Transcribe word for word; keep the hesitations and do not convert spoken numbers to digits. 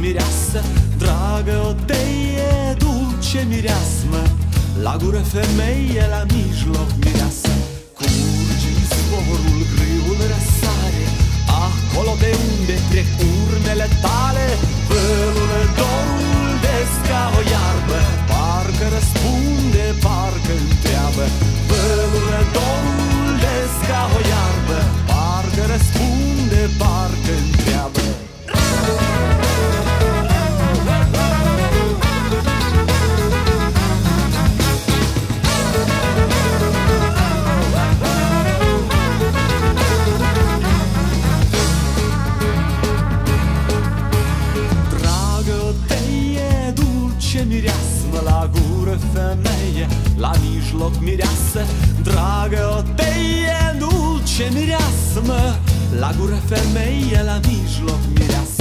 mireasă, dragă odeie, dulce mireasmă, la gură femeie, la mijloc mireasă. Curge izvorul, grâul răsare, acolo de unde trec urmele tale. Vălul dorul des ca o iarbă, parcă răspunde, parcă întreabă. Vălul dorul des ca o iarbă, parcă răspunde, parcă întreabă. Mireasmă, la gură femeie, la mijloc mireasă, dragă odeie, dulce mireasmă, la gură femeie, la mijloc mireasă.